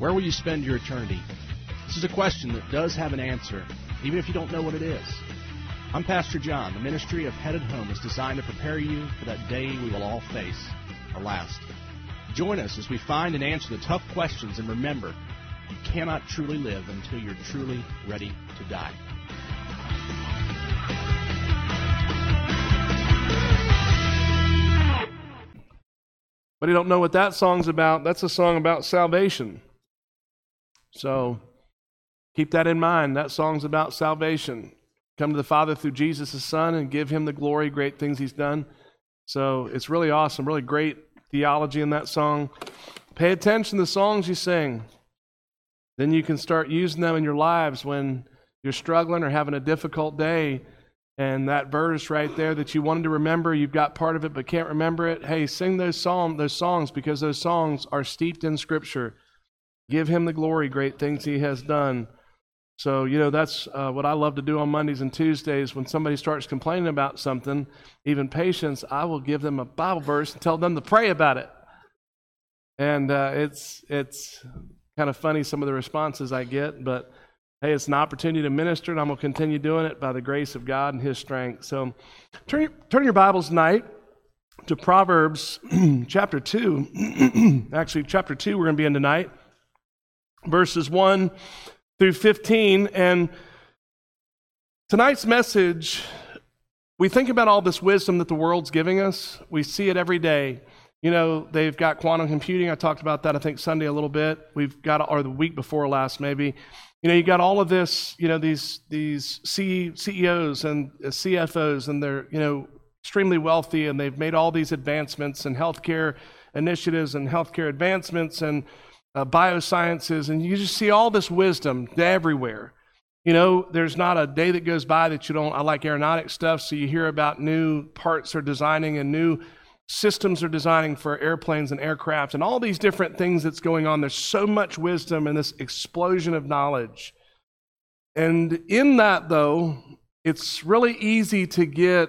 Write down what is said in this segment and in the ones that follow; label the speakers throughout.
Speaker 1: Where will you spend your eternity? This is a question that does have an answer, even if you don't know what it is. I'm Pastor John. The ministry of Headed Home is designed to prepare you for that day we will all face, our last. Join us as we find and answer the tough questions, and remember, you cannot truly live until you're truly ready to die.
Speaker 2: But you don't know what that song's about. That's a song about salvation. So keep that in mind. That song's about salvation. Come to the Father through Jesus, His Son, and give Him the glory, great things He's done. So it's really awesome, really great theology in that song. Pay attention to the songs you sing. Then you can start using them in your lives when you're struggling or having a difficult day. And that verse right there that you wanted to remember, you've got part of it but can't remember it. Hey, sing those songs because those songs are steeped in Scripture. Give Him the glory, great things He has done. So, that's what I love to do on Mondays and Tuesdays. When somebody starts complaining about something, even patients, I will give them a Bible verse and tell them to pray about it. And it's kind of funny, some of the responses I get, but hey, it's an opportunity to minister, and I'm going to continue doing it by the grace of God and His strength. So turn your Bibles tonight to Proverbs chapter 2. Actually, chapter 2 we're going to be in tonight, verses 1 through 15. And tonight's message, we think about all this wisdom that the world's giving us. We see it every day. They've got quantum computing. I talked about that, I think, Sunday a little bit. We've got, or the week before last, maybe. You got all of this, these CEOs and CFOs, and they're, extremely wealthy, and they've made all these advancements in healthcare initiatives and healthcare advancements and biosciences, and you just see all this wisdom everywhere. There's not a day that goes by that you don't. I like aeronautic stuff, so you hear about new parts they're designing and new systems are designing for airplanes and aircraft and all these different things that's going on. There's so much wisdom and this explosion of knowledge. And in that, though, it's really easy to get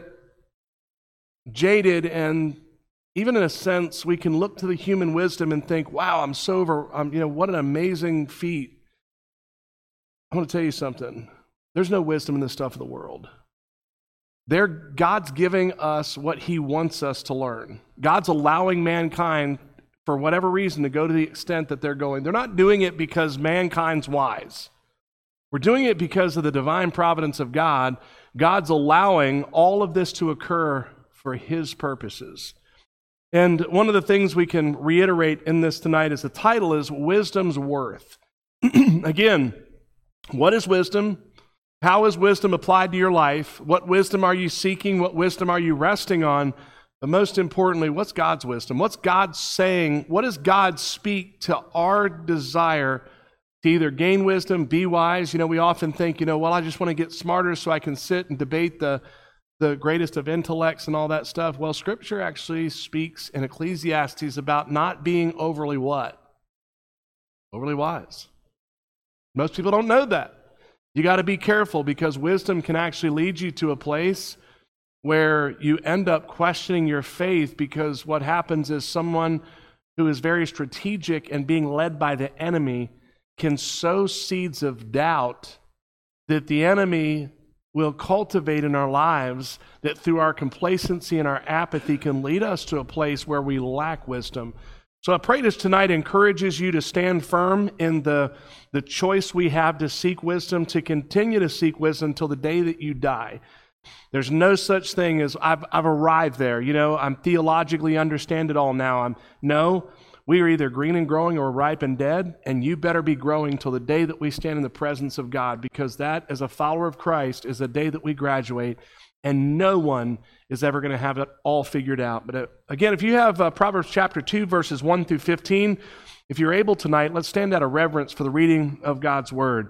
Speaker 2: jaded, and even in a sense, we can look to the human wisdom and think, wow, what an amazing feat. I want to tell you something. There's no wisdom in this stuff of the world. God's giving us what He wants us to learn. God's allowing mankind, for whatever reason, to go to the extent that they're going. They're not doing it because mankind's wise. We're doing it because of the divine providence of God. God's allowing all of this to occur for His purposes. And one of the things we can reiterate in this tonight is the title is Wisdom's Worth. Again, what is wisdom? How is wisdom applied to your life? What wisdom are you seeking? What wisdom are you resting on? But most importantly, what's God's wisdom? What's God saying? What does God speak to our desire to either gain wisdom, be wise? We often think, I just want to get smarter so I can sit and debate the greatest of intellects and all that stuff. Well, Scripture actually speaks in Ecclesiastes about not being overly what? Overly wise. Most people don't know that. You got to be careful, because wisdom can actually lead you to a place where you end up questioning your faith, because what happens is someone who is very strategic and being led by the enemy can sow seeds of doubt that the enemy will cultivate in our lives, that through our complacency and our apathy can lead us to a place where we lack wisdom. So I pray this tonight encourages you to stand firm in the choice we have to seek wisdom, to continue to seek wisdom until the day that you die. There's no such thing as I've arrived there. I'm theologically understand it all now. No, we are either green and growing or ripe and dead, and you better be growing till the day that we stand in the presence of God, because that, as a follower of Christ, is the day that we graduate. And no one is ever going to have it all figured out. But again, if you have Proverbs chapter 2, verses 1 through 15, if you're able tonight, let's stand out of reverence for the reading of God's Word.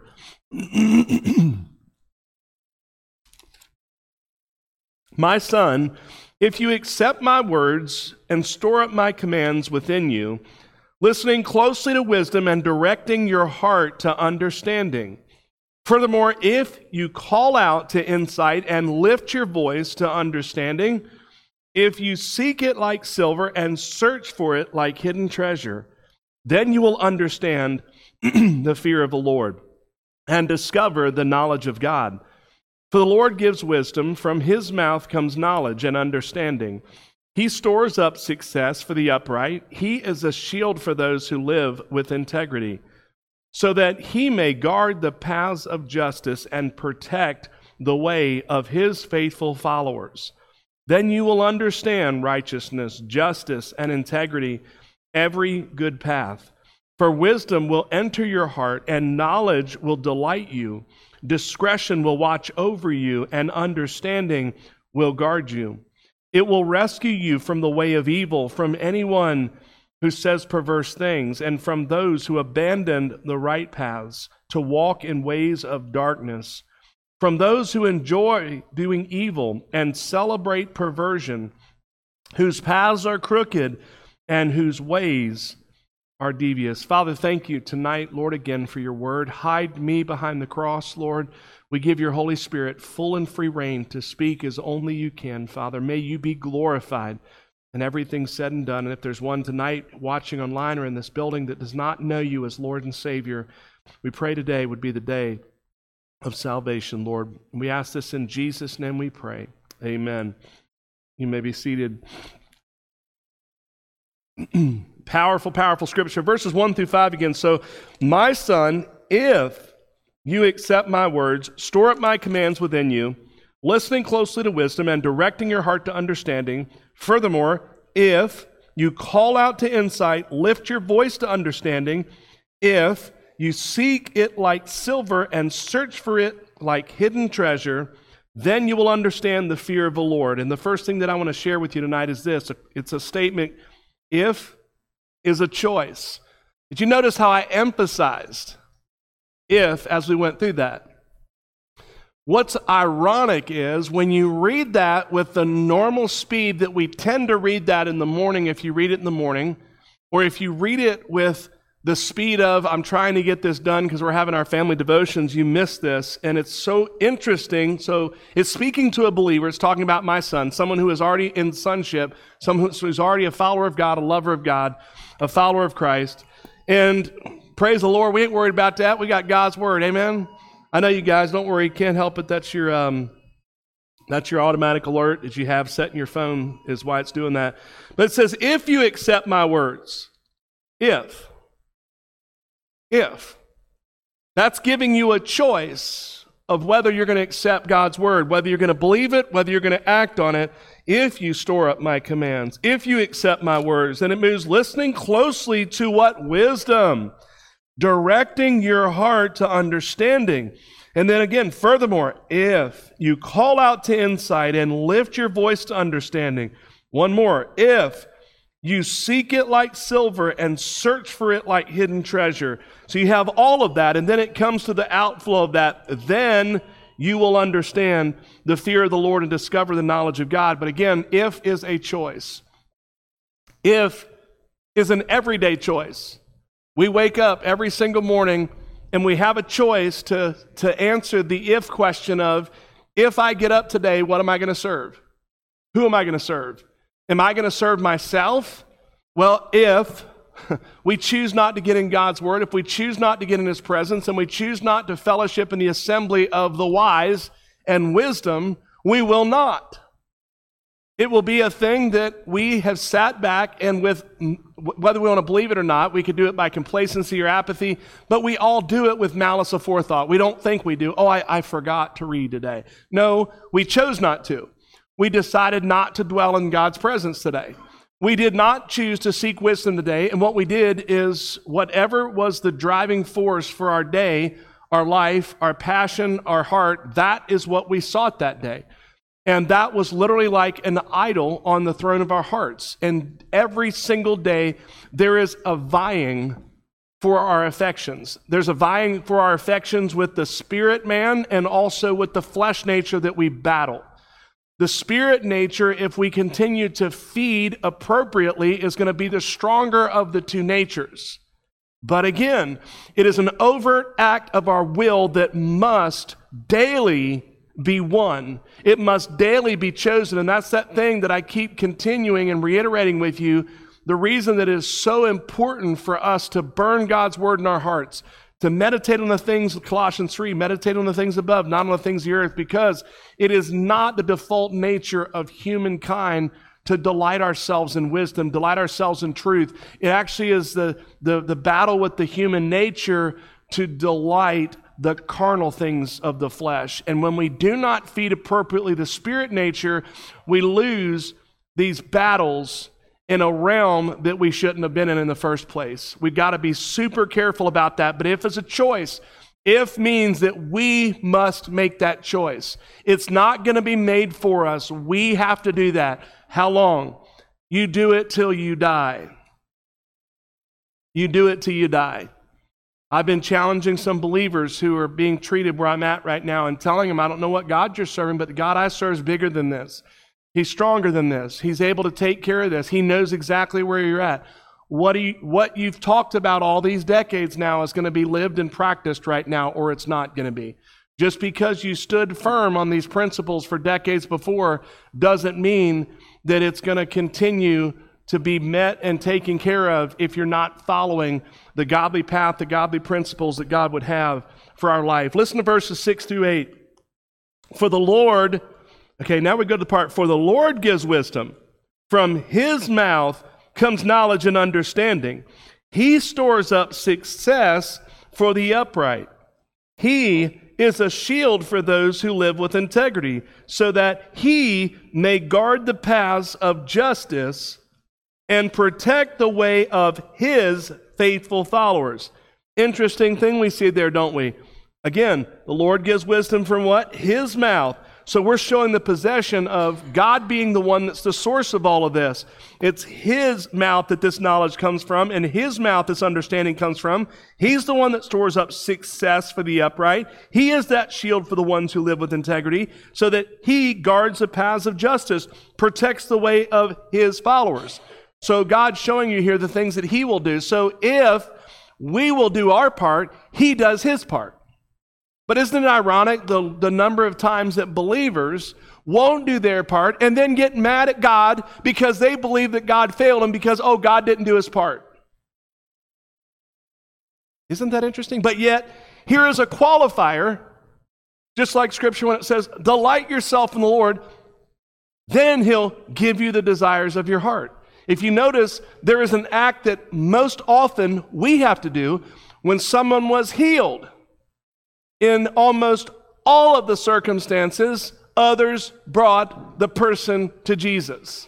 Speaker 2: My son, if you accept my words and store up my commands within you, listening closely to wisdom and directing your heart to understanding. Furthermore, if you call out to insight and lift your voice to understanding, if you seek it like silver and search for it like hidden treasure, then you will understand the fear of the Lord, and discover the knowledge of God. For the Lord gives wisdom, from his mouth comes knowledge and understanding. He stores up success for the upright. He is a shield for those who live with integrity, so that he may guard the paths of justice and protect the way of his faithful followers. Then you will understand righteousness, justice, and integrity, every good path. For wisdom will enter your heart, and knowledge will delight you. Discretion will watch over you, and understanding will guard you. It will rescue you from the way of evil, from anyone who says perverse things, and from those who abandon the right paths to walk in ways of darkness, from those who enjoy doing evil and celebrate perversion, whose paths are crooked and whose ways are devious. Father, thank you tonight, Lord, again for your word. Hide me behind the cross, Lord. We give your Holy Spirit full and free reign to speak as only you can, Father. May you be glorified in everything said and done. And if there's one tonight watching online or in this building that does not know you as Lord and Savior, we pray today would be the day of salvation, Lord. We ask this in Jesus' name we pray. Amen. You may be seated. Powerful, powerful scripture. Verses 1 through 5 again. So, my son, if you accept my words, store up my commands within you, listening closely to wisdom and directing your heart to understanding. Furthermore, if you call out to insight, lift your voice to understanding, if you seek it like silver and search for it like hidden treasure, then you will understand the fear of the Lord. And the first thing that I want to share with you tonight is this. It's a statement. If is a choice. Did you notice how I emphasized if as we went through that? What's ironic is when you read that with the normal speed that we tend to read that in the morning, if you read it in the morning, or if you read it with the speed of, I'm trying to get this done because we're having our family devotions, you miss this. And it's so interesting. So it's speaking to a believer. It's talking about my son, someone who is already in sonship, someone who's already a follower of God, a lover of God, a follower of Christ. And praise the Lord, we ain't worried about that. We got God's word. Amen. I know you guys, don't worry. Can't help it. That's your automatic alert that you have set in your phone is why it's doing that. But it says, if you accept my words, if. That's giving you a choice of whether you're going to accept God's word, whether you're going to believe it, whether you're going to act on it, if you store up my commands, if you accept my words. And it moves listening closely to what? Wisdom. Directing your heart to understanding. And then again, furthermore, if you call out to insight and lift your voice to understanding. One more, if you seek it like silver and search for it like hidden treasure. So you have all of that, and then it comes to the outflow of that. Then you will understand the fear of the Lord and discover the knowledge of God. But again, if is a choice. If is an everyday choice. We wake up every single morning and we have a choice to answer the if question of, if I get up today, what am I going to serve? Who am I going to serve? Am I going to serve myself? Well, if we choose not to get in God's word, if we choose not to get in his presence, and we choose not to fellowship in the assembly of the wise and wisdom, we will not. It will be a thing that we have sat back and with, whether we want to believe it or not, we could do it by complacency or apathy, but we all do it with malice aforethought. We don't think we do. Oh, I forgot to read today. No, we chose not to. We decided not to dwell in God's presence today. We did not choose to seek wisdom today, and what we did is whatever was the driving force for our day, our life, our passion, our heart, that is what we sought that day. And that was literally like an idol on the throne of our hearts. And every single day, there is a vying for our affections. There's a vying for our affections with the spirit man and also with the flesh nature that we battle. The spirit nature, if we continue to feed appropriately, is going to be the stronger of the two natures. But again, it is an overt act of our will that must daily be won. It must daily be chosen. And that's that thing that I keep continuing and reiterating with you, the reason that it is so important for us to burn God's word in our hearts, to meditate on the things, Colossians 3, meditate on the things above, not on the things of the earth, because it is not the default nature of humankind to delight ourselves in wisdom, delight ourselves in truth. It actually is the battle with the human nature to delight the carnal things of the flesh. And when we do not feed appropriately the spirit nature, we lose these battles in a realm that we shouldn't have been in the first place. We've got to be super careful about that. But if it's a choice, if means that we must make that choice. It's not going to be made for us. We have to do that. How long? You do it till you die. You do it till you die. I've been challenging some believers who are being treated where I'm at right now and telling them, I don't know what God you're serving, but the God I serve is bigger than this. He's stronger than this. He's able to take care of this. He knows exactly where you're at. What you've talked about all these decades now is going to be lived and practiced right now, or it's not going to be. Just because you stood firm on these principles for decades before doesn't mean that it's going to continue to be met and taken care of if you're not following the godly path, the godly principles that God would have for our life. Listen to verses 6 through 8. For the Lord, okay, now we go to the part, for the Lord gives wisdom. From his mouth comes knowledge and understanding. He stores up success for the upright. He is a shield for those who live with integrity, so that he may guard the paths of justice and protect the way of his faithful followers. Interesting thing we see there, don't we? Again, the Lord gives wisdom from what? His mouth. So we're showing the possession of God being the one that's the source of all of this. It's his mouth that this knowledge comes from, and his mouth this understanding comes from. He's the one that stores up success for the upright. He is that shield for the ones who live with integrity, so that he guards the paths of justice, protects the way of his followers. So God's showing you here the things that he will do. So if we will do our part, he does his part. But isn't it ironic the number of times that believers won't do their part and then get mad at God because they believe that God failed them because, oh, God didn't do his part? Isn't that interesting? But yet, here is a qualifier, just like Scripture when it says, delight yourself in the Lord, then he'll give you the desires of your heart. If you notice, there is an act that most often we have to do when someone was healed. In almost all of the circumstances, others brought the person to Jesus.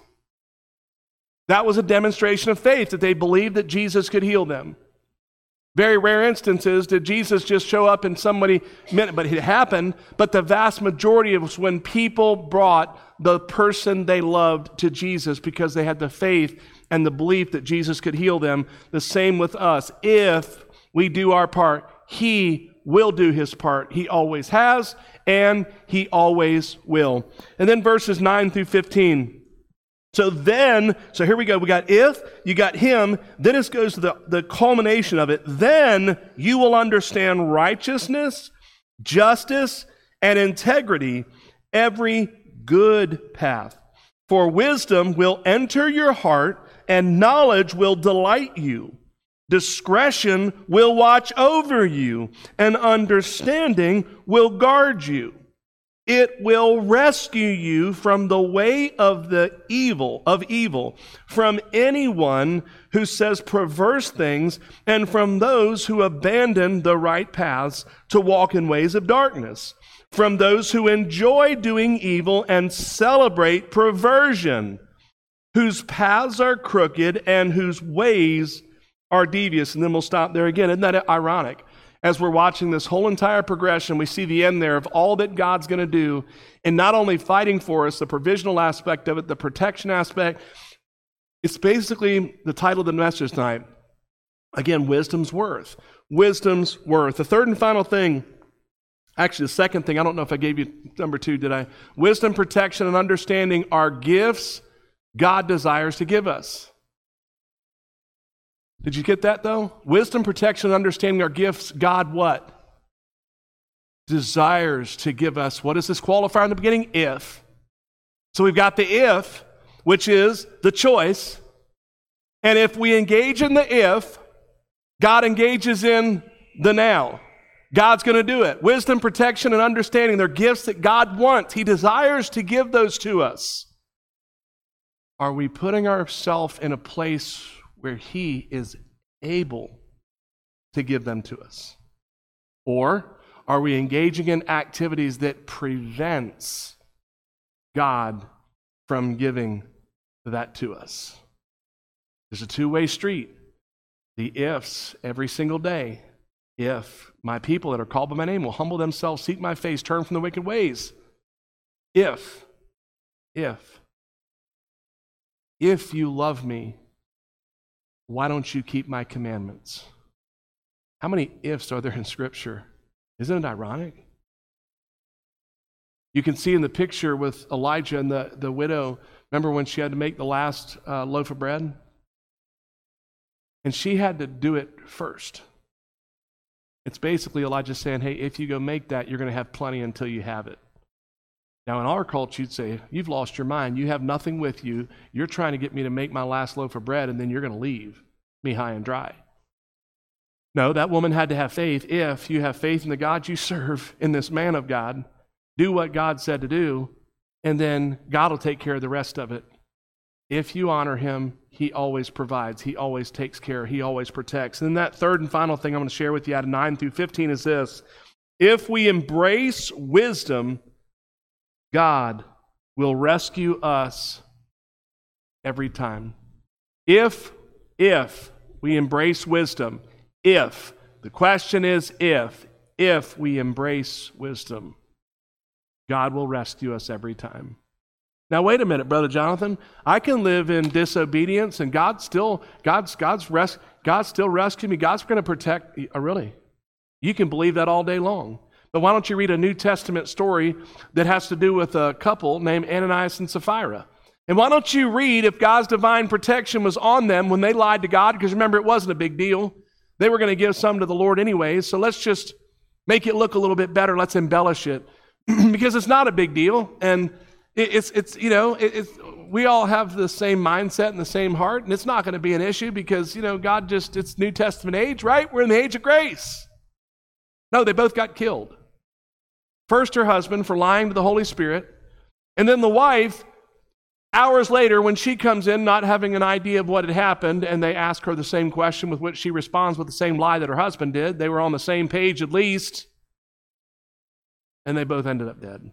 Speaker 2: That was a demonstration of faith, that they believed that Jesus could heal them. Very rare instances did Jesus just show up and somebody meant it, but it happened. But the vast majority of was when people brought the person they loved to Jesus because they had the faith and the belief that Jesus could heal them. The same with us. If we do our part, he will do his part. He always has, and he always will. And then verses 9 through 15. So here we go. We got if, you got him, then it goes to the culmination of it. Then you will understand righteousness, justice, and integrity, every good path. For wisdom will enter your heart, and knowledge will delight you. Discretion will watch over you, and understanding will guard you. It will rescue you from the way of evil, from anyone who says perverse things, and from those who abandon the right paths to walk in ways of darkness, from those who enjoy doing evil and celebrate perversion, whose paths are crooked and whose ways are devious. And then we'll stop there again. Isn't that ironic? As we're watching this whole entire progression, we see the end there of all that God's going to do, and not only fighting for us, the provisional aspect of it, the protection aspect. It's basically the title of the message tonight. Again, wisdom's worth. Wisdom's worth. The third and final thing, actually the second thing, I don't know if I gave you number 2, did I? Wisdom, protection, and understanding are gifts God desires to give us. Did you get that, though? Wisdom, protection, and understanding are gifts God what? Desires to give us. What is this qualifier in the beginning? If. So we've got the if, which is the choice, And if we engage in the if, God engages in the now. God's going to do it. Wisdom, protection, and understanding, they're gifts that God wants. He desires to give those to us. Are we putting ourselves in a place where He is able to give them to us? Or are we engaging in activities that prevents God from giving that to us? There's a two-way street. The ifs every single day. If my people that are called by my name will humble themselves, seek my face, turn from the wicked ways. If you love me, why don't you keep my commandments? How many ifs are there in Scripture? Isn't it ironic? You can see in the picture with Elijah and the widow, remember when she had to make the last loaf of bread? And she had to do it first. It's basically Elijah saying, hey, if you go make that, you're going to have plenty until you have it. Now, in our culture, you'd say, you've lost your mind. You have nothing with you. You're trying to get me to make my last loaf of bread, and then you're going to leave me high and dry. No, that woman had to have faith. If you have faith in the God you serve, in this man of God, do what God said to do, and then God will take care of the rest of it. If you honor Him, He always provides. He always takes care. He always protects. And then that third and final thing I'm going to share with you out of 9 through 15 is this. If we embrace wisdom, God will rescue us every time. If we embrace wisdom, the question is if we embrace wisdom, God will rescue us every time. Now, wait a minute, Brother Jonathan. I can live in disobedience and God still rescue me. God's going to protect. Really? You can believe that all day long. But why don't you read a New Testament story that has to do with a couple named Ananias and Sapphira? And why don't you read if God's divine protection was on them when they lied to God? Because remember, it wasn't a big deal. They were going to give some to the Lord anyways. So let's just make it look a little bit better. Let's embellish it because it's not a big deal. And we all have the same mindset and the same heart, and it's not going to be an issue because, God it's New Testament age, right? We're in the age of grace. No, they both got killed. First, her husband for lying to the Holy Spirit, and then the wife, hours later, when she comes in not having an idea of what had happened, and they ask her the same question with which she responds with the same lie that her husband did. They were on the same page at least, and they both ended up dead.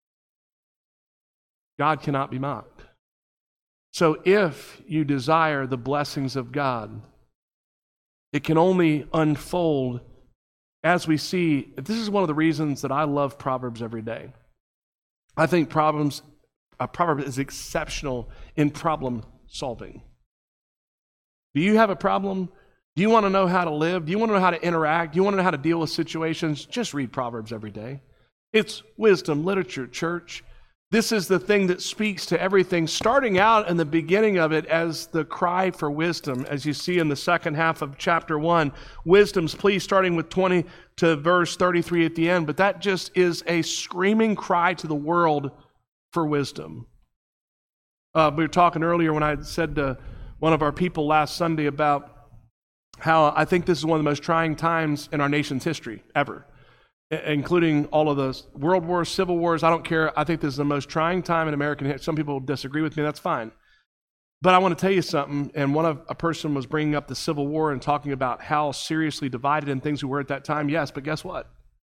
Speaker 2: God cannot be mocked. So if you desire the blessings of God, it can only unfold as we see. This is one of the reasons that I love Proverbs every day. I think Proverbs is exceptional in problem solving. Do you have a problem? Do you want to know how to live? Do you want to know how to interact? Do you want to know how to deal with situations? Just read Proverbs every day. It's wisdom literature, church. This is the thing that speaks to everything, starting out in the beginning of it as the cry for wisdom, as you see in the second half of chapter 1. Wisdom's plea starting with 20 to verse 33 at the end, but that just is a screaming cry to the world for wisdom. We were talking earlier when I said to one of our people last Sunday about how I think this is one of the most trying times in our nation's history ever, including all of the world wars, civil wars. I don't care. I think this is the most trying time in American history. Some people disagree with me. That's fine. But I want to tell you something. And a person was bringing up the Civil War and talking about how seriously divided and things we were at that time. Yes, but guess what?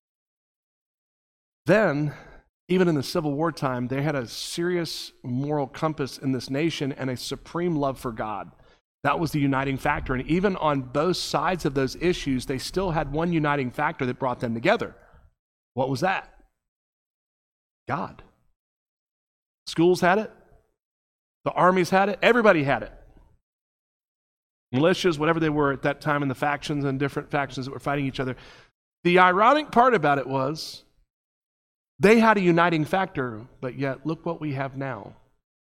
Speaker 2: Then, even in the Civil War time, they had a serious moral compass in this nation and a supreme love for God. That was the uniting factor. And even on both sides of those issues, they still had one uniting factor that brought them together. What was that? God. Schools had it. The armies had it. Everybody had it. Militias, whatever they were at that time, and the factions and different factions that were fighting each other. The ironic part about it was they had a uniting factor, but yet look what we have now.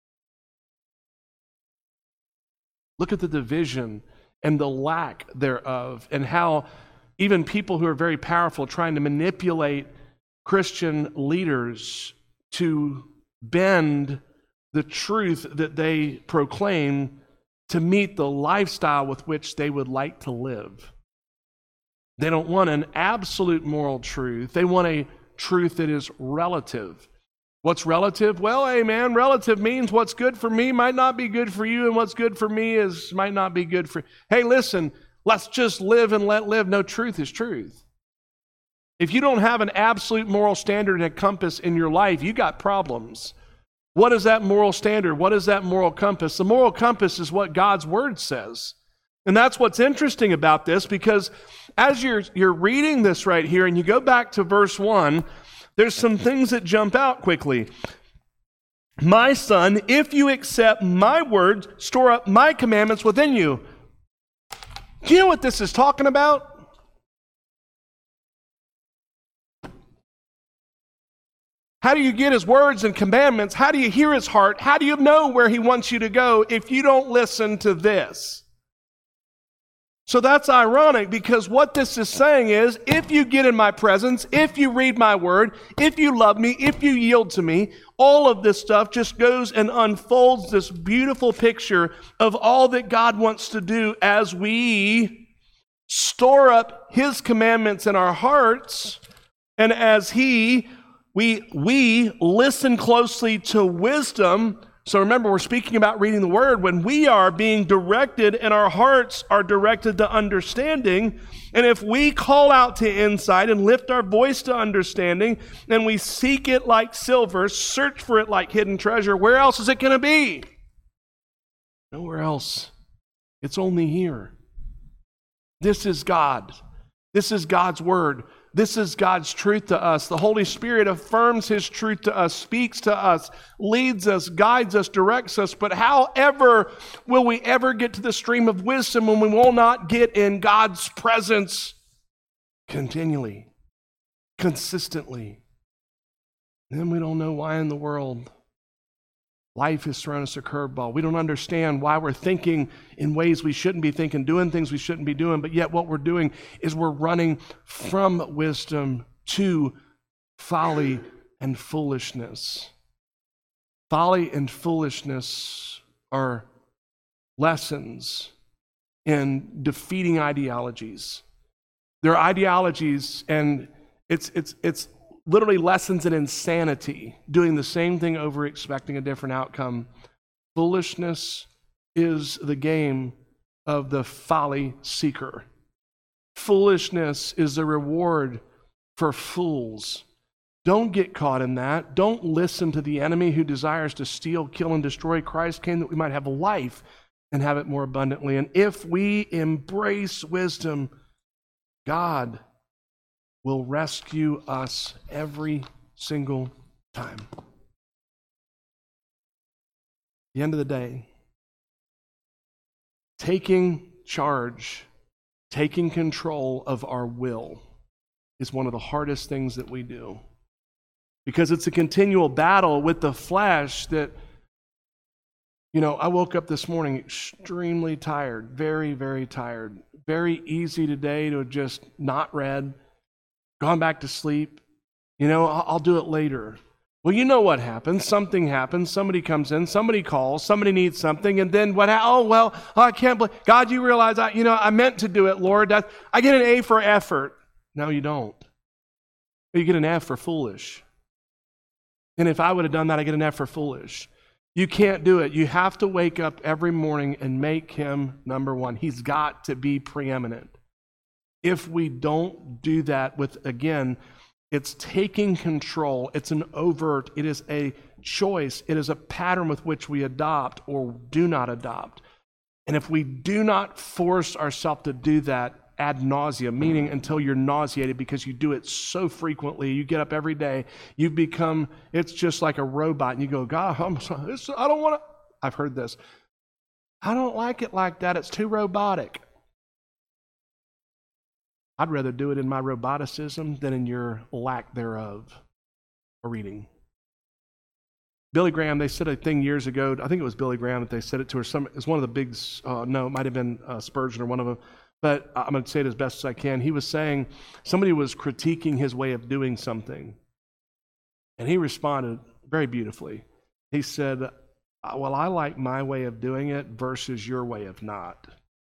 Speaker 2: Look at the division and the lack thereof, and how even people who are very powerful trying to manipulate Christian leaders to bend the truth that they proclaim to meet the lifestyle with which they would like to live. They don't want an absolute moral truth. They want a truth that is relative. What's relative? Well, hey man, relative means what's good for me might not be good for you, and what's good for me might not be good for you. Hey, listen, let's just live and let live. No, truth is truth. If you don't have an absolute moral standard and compass in your life, you got problems. What is that moral standard? What is that moral compass? The moral compass is what God's Word says. And that's what's interesting about this, because as you're reading this right here and you go back to verse 1, there's some things that jump out quickly. My son, if you accept my words, store up my commandments within you. Do you know what this is talking about? How do you get his words and commandments? How do you hear his heart? How do you know where he wants you to go if you don't listen to this? So that's ironic, because what this is saying is, if you get in my presence, if you read my word, if you love me, if you yield to me, all of this stuff just goes and unfolds this beautiful picture of all that God wants to do as we store up his commandments in our hearts, and as we listen closely to wisdom. So remember, we're speaking about reading the word. When we are being directed and our hearts are directed to understanding, and if we call out to insight and lift our voice to understanding, and we seek it like silver, search for it like hidden treasure, where else is it going to be? Nowhere else. It's only here. This is God. This is God's word. This is God's truth to us. The Holy Spirit affirms his truth to us, speaks to us, leads us, guides us, directs us. But however will we ever get to the stream of wisdom when we will not get in God's presence continually, consistently? Then we don't know why in the world life has thrown us a curveball. We don't understand why we're thinking in ways we shouldn't be thinking, doing things we shouldn't be doing, but yet what we're doing is we're running from wisdom to folly and foolishness. Folly and foolishness are lessons in defeating ideologies. They're ideologies, and it's literally lessons in insanity, doing the same thing over expecting a different outcome. Foolishness is the game of the folly seeker. Foolishness is the reward for fools. Don't get caught in that. Don't listen to the enemy who desires to steal, kill, and destroy. Christ came that we might have life and have it more abundantly. And if we embrace wisdom, God will rescue us every single time. At the end of the day, taking charge, taking control of our will is one of the hardest things that we do, because it's a continual battle with the flesh that, I woke up this morning extremely tired, very, very tired. Very easy today to have just not read, gone back to sleep. I'll do it later. Well, you know what happens. Something happens. Somebody comes in. Somebody calls. Somebody needs something. And then what? I can't believe. God, you realize I meant to do it, Lord. I get an A for effort. No, you don't. You get an F for foolish. And if I would have done that, I get an F for foolish. You can't do it. You have to wake up every morning and make him number one. He's got to be preeminent. If we don't do that it's taking control. It's an overt. It is a choice. It is a pattern with which we adopt or do not adopt. And if we do not force ourselves to do that ad nauseum, meaning until you're nauseated because you do it so frequently, you get up every day, it's just like a robot, and you go, God, I don't want to. I've heard this. I don't like it like that. It's too robotic. I'd rather do it in my roboticism than in your lack thereof of reading. Billy Graham, they said a thing years ago, I think it was Billy Graham that they said it to, or it's one of the big, no, it might have been Spurgeon or one of them, but I'm going to say it as best as I can. He was saying somebody was critiquing his way of doing something, and he responded very beautifully. He said, well, I like my way of doing it versus your way of not.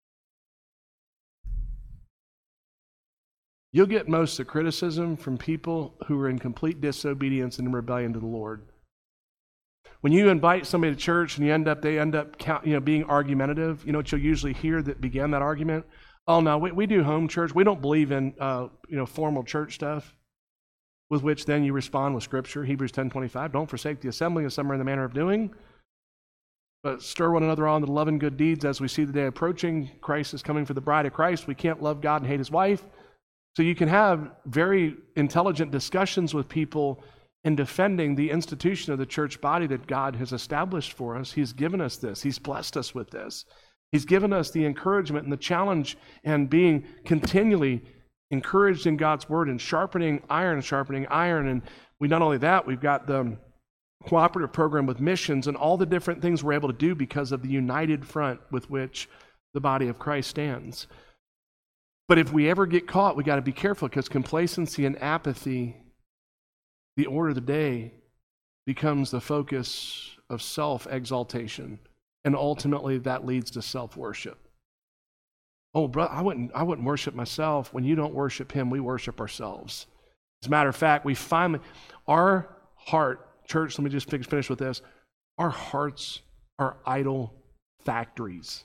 Speaker 2: You'll get most of the criticism from people who are in complete disobedience and rebellion to the Lord. When you invite somebody to church and they end up being argumentative, you know what you'll usually hear that began that argument? Oh, no, we do home church. We don't believe in formal church stuff. With which then you respond with Scripture, Hebrews 10:25. Don't forsake the assembling of some in the manner of doing, but stir one another on to love and good deeds as we see the day approaching. Christ is coming for the bride of Christ. We can't love God and hate his wife. So you can have very intelligent discussions with people in defending the institution of the church body that God has established for us. He's given us this. He's blessed us with this. He's given us the encouragement and the challenge and being continually encouraged in God's word and sharpening iron. And we not only that, we've got the cooperative program with missions and all the different things we're able to do because of the united front with which the body of Christ stands. But if we ever get caught, we got to be careful, because complacency and apathy, the order of the day, becomes the focus of self-exaltation. And ultimately that leads to self-worship. Oh, bro, I wouldn't worship myself. When you don't worship him, we worship ourselves. As a matter of fact, our heart, church, let me just finish with this. Our hearts are idol factories.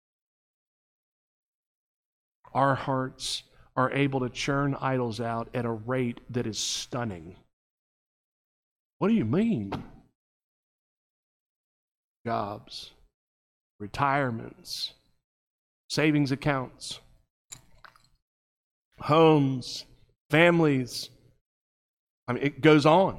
Speaker 2: Our hearts are able to churn idols out at a rate that is stunning. What do you mean? Jobs, retirements, savings accounts, homes, families. I mean, it goes on.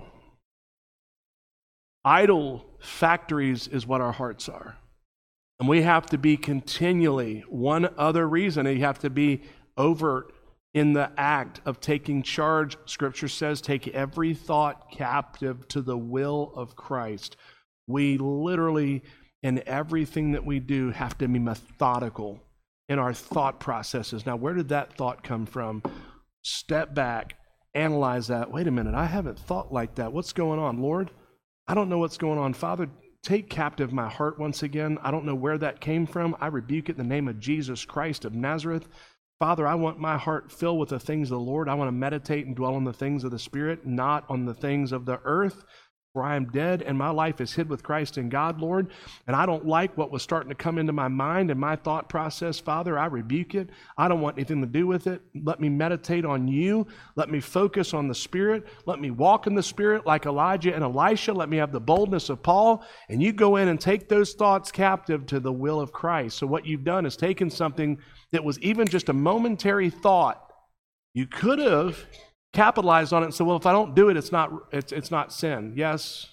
Speaker 2: Idol factories is what our hearts are. And we have to be continually, one other reason, you have to be overt in the act of taking charge. Scripture says, take every thought captive to the will of Christ. We literally, in everything that we do, have to be methodical in our thought processes. Now, where did that thought come from? Step back, analyze that. Wait a minute, I haven't thought like that. What's going on, Lord? I don't know what's going on. Father, take captive my heart once again. I don't know where that came from. I rebuke it in the name of Jesus Christ of Nazareth. Father, I want my heart filled with the things of the Lord. I want to meditate and dwell on the things of the Spirit, not on the things of the earth. For I am dead and my life is hid with Christ in God, Lord. And I don't like what was starting to come into my mind and my thought process. Father, I rebuke it. I don't want anything to do with it. Let me meditate on you. Let me focus on the Spirit. Let me walk in the Spirit like Elijah and Elisha. Let me have the boldness of Paul. And you go in and take those thoughts captive to the will of Christ. So what you've done is taken something that was even just a momentary thought. You could have capitalized on it and said, well, if I don't do it, it's not sin. Yes.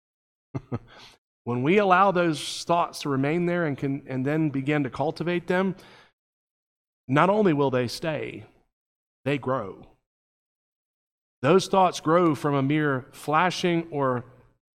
Speaker 2: When we allow those thoughts to remain there and then begin to cultivate them, not only will they stay, they grow. Those thoughts grow from a mere flashing or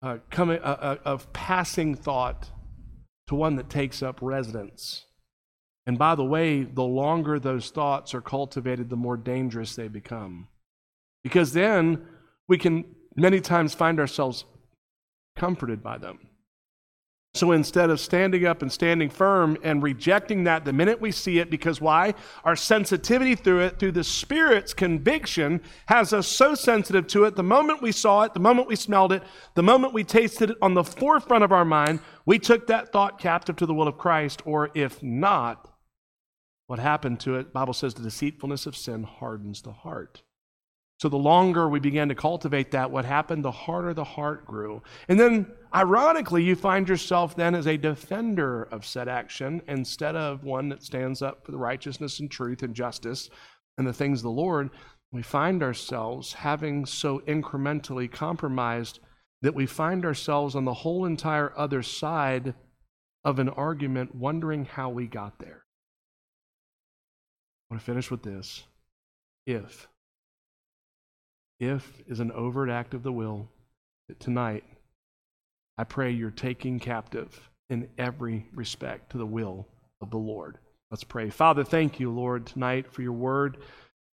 Speaker 2: of passing thought to one that takes up residence. And by the way, the longer those thoughts are cultivated, the more dangerous they become. Because then we can many times find ourselves comforted by them. So instead of standing up and standing firm and rejecting that the minute we see it, because why? Our sensitivity through the Spirit's conviction has us so sensitive to it. The moment we saw it, the moment we smelled it, the moment we tasted it on the forefront of our mind, we took that thought captive to the will of Christ. Or if not, what happened to it? The Bible says the deceitfulness of sin hardens the heart. So the longer we began to cultivate that, what happened? The harder the heart grew. And then, ironically, you find yourself then as a defender of said action instead of one that stands up for the righteousness and truth and justice and the things of the Lord. We find ourselves having so incrementally compromised that we find ourselves on the whole entire other side of an argument, wondering how we got there. I want to finish with this. If is an overt act of the will, that tonight I pray you're taking captive in every respect to the will of the Lord. Let's pray. Father, thank you, Lord, tonight for your word.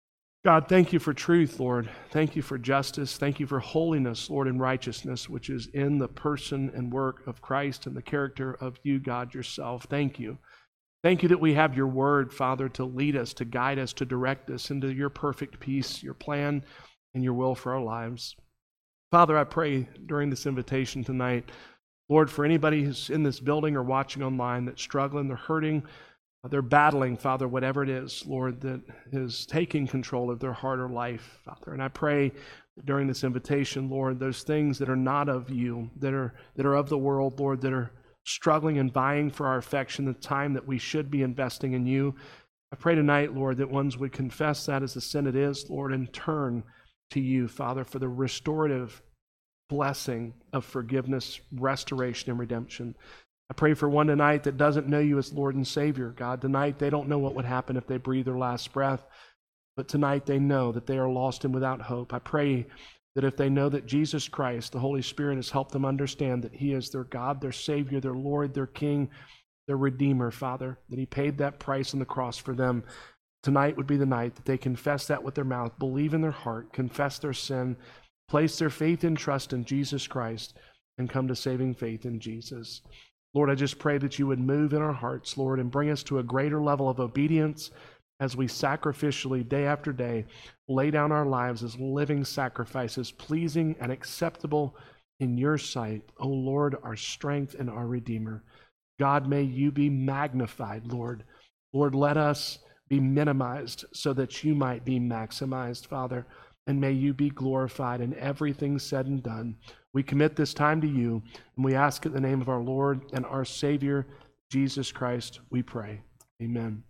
Speaker 2: God, thank you for truth, Lord. Thank you for justice. Thank you for holiness, Lord, and righteousness, which is in the person and work of Christ and the character of you, God, yourself. Thank you. Thank you that we have your word, Father, to lead us, to guide us, to direct us into your perfect peace, your plan, and your will for our lives. Father, I pray during this invitation tonight, Lord, for anybody who's in this building or watching online that's struggling, they're hurting, they're battling, Father, whatever it is, Lord, that is taking control of their heart or life, Father. And I pray that during this invitation, Lord, those things that are not of you, that are of the world, Lord, that are struggling and vying for our affection, the time that we should be investing in you, I pray tonight, Lord, that ones would confess that as the sin it is, Lord, and turn to you, Father, for the restorative blessing of forgiveness, restoration, and redemption. I pray for one tonight that doesn't know you as Lord and Savior. God, tonight they don't know what would happen if they breathe their last breath, but tonight they know that they are lost and without hope. I pray that if they know that Jesus Christ, the Holy Spirit, has helped them understand that He is their God, their Savior, their Lord, their King, their Redeemer, Father, that He paid that price on the cross for them, tonight would be the night that they confess that with their mouth, believe in their heart, confess their sin, place their faith and trust in Jesus Christ, and come to saving faith in Jesus. Lord, I just pray that you would move in our hearts, Lord, and bring us to a greater level of obedience as we sacrificially, day after day, lay down our lives as living sacrifices, pleasing and acceptable in your sight, O Lord, our strength and our Redeemer. God, may you be magnified, Lord. Lord, let us be minimized so that you might be maximized, Father, and may you be glorified in everything said and done. We commit this time to you, and we ask in the name of our Lord and our Savior, Jesus Christ, we pray. Amen.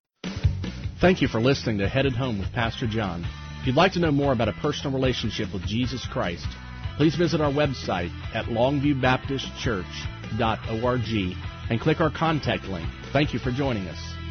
Speaker 1: Thank you for listening to Headed Home with Pastor John. If you'd like to know more about a personal relationship with Jesus Christ, please visit our website at longviewbaptistchurch.org and click our contact link. Thank you for joining us.